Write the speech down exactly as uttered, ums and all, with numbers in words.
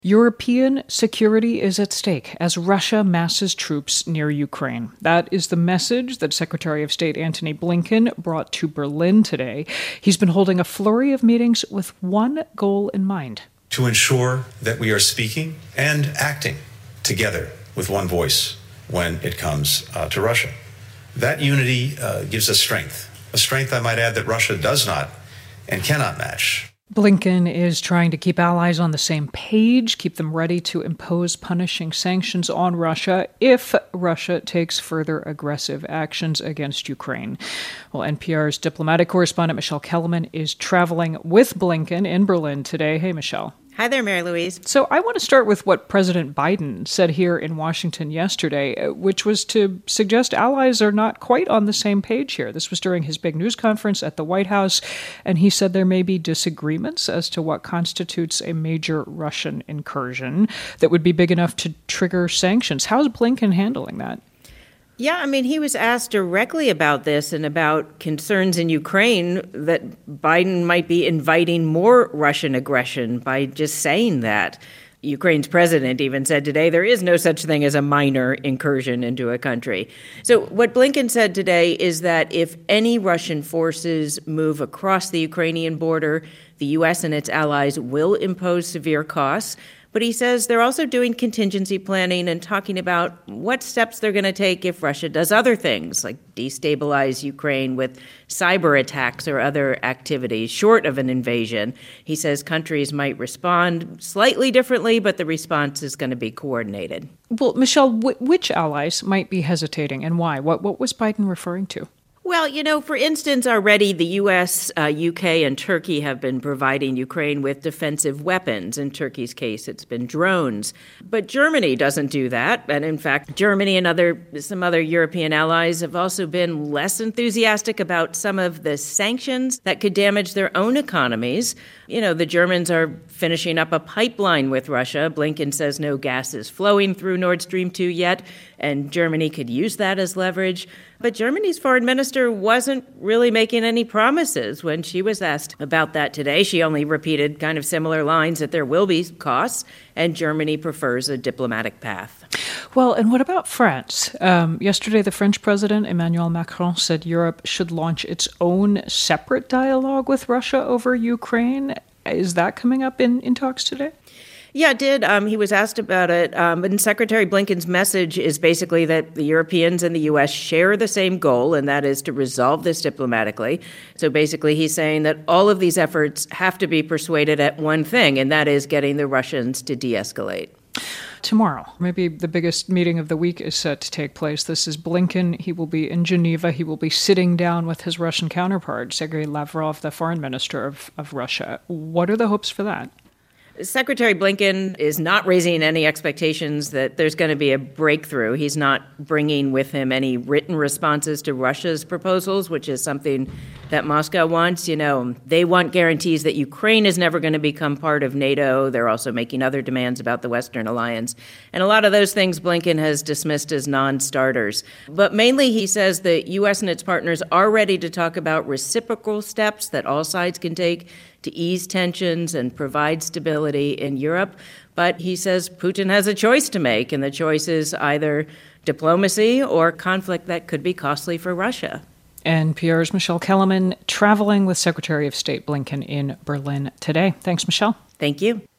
European security is at stake as Russia masses troops near Ukraine. That is the message that Secretary of State Antony Blinken brought to Berlin today. He's been holding a flurry of meetings with one goal in mind: to ensure that we are speaking and acting together with one voice when it comes uh, to Russia. That unity uh, gives us strength, a strength, I might add, that Russia does not and cannot match. Blinken is trying to keep allies on the same page, keep them ready to impose punishing sanctions on Russia if Russia takes further aggressive actions against Ukraine. Well, N P R's diplomatic correspondent Michelle Kellerman is traveling with Blinken in Berlin today. Hey, Michelle. Hi there, Mary Louise. So I want to start with what President Biden said here in Washington yesterday, which was to suggest allies are not quite on the same page here. This was during his big news conference at the White House, and he said there may be disagreements as to what constitutes a major Russian incursion that would be big enough to trigger sanctions. How's Blinken handling that? Yeah, I mean, he was asked directly about this and about concerns in Ukraine that Biden might be inviting more Russian aggression by just saying that. Ukraine's president even said today there is no such thing as a minor incursion into a country. So what Blinken said today is that if any Russian forces move across the Ukrainian border, the U S and its allies will impose severe costs. But he says they're also doing contingency planning and talking about what steps they're going to take if Russia does other things, like destabilize Ukraine with cyber attacks or other activities short of an invasion. He says countries might respond slightly differently, but the response is going to be coordinated. Well, Michelle, w- which allies might be hesitating and why? What, what was Biden referring to? Well, you know, for instance, already the U S, uh, U K, and Turkey have been providing Ukraine with defensive weapons. In Turkey's case, it's been drones. But Germany doesn't do that. And in fact, Germany and other some other European allies have also been less enthusiastic about some of the sanctions that could damage their own economies. You know, the Germans are finishing up a pipeline with Russia. Blinken says no gas is flowing through Nord Stream two yet, and Germany could use that as leverage. But Germany's foreign minister wasn't really making any promises when she was asked about that today. She only repeated kind of similar lines that there will be costs, and Germany prefers a diplomatic path. Well, and what about France? Um, yesterday, the French president, Emmanuel Macron, said Europe should launch its own separate dialogue with Russia over Ukraine. Is that coming up in, in talks today? Yeah, it did. Um, he was asked about it. Um, and Secretary Blinken's message is basically that the Europeans and the U S share the same goal, and that is to resolve this diplomatically. So basically, he's saying that all of these efforts have to be persuaded at one thing, and that is getting the Russians to de-escalate. Tomorrow, maybe the biggest meeting of the week is set to take place. This is Blinken. He will be in Geneva. He will be sitting down with his Russian counterpart, Sergei Lavrov, the foreign minister of, of Russia. What are the hopes for that? Secretary Blinken is not raising any expectations that there's going to be a breakthrough. He's not bringing with him any written responses to Russia's proposals, which is something that Moscow wants. You know, they want guarantees that Ukraine is never going to become part of NATO. They're also making other demands about the Western alliance. And a lot of those things Blinken has dismissed as non-starters. But mainly he says the U S and its partners are ready to talk about reciprocal steps that all sides can take to ease tensions and provide stability in Europe. But he says Putin has a choice to make, and the choice is either diplomacy or conflict that could be costly for Russia. N P R's Michelle Kellerman traveling with Secretary of State Blinken in Berlin today. Thanks, Michelle. Thank you.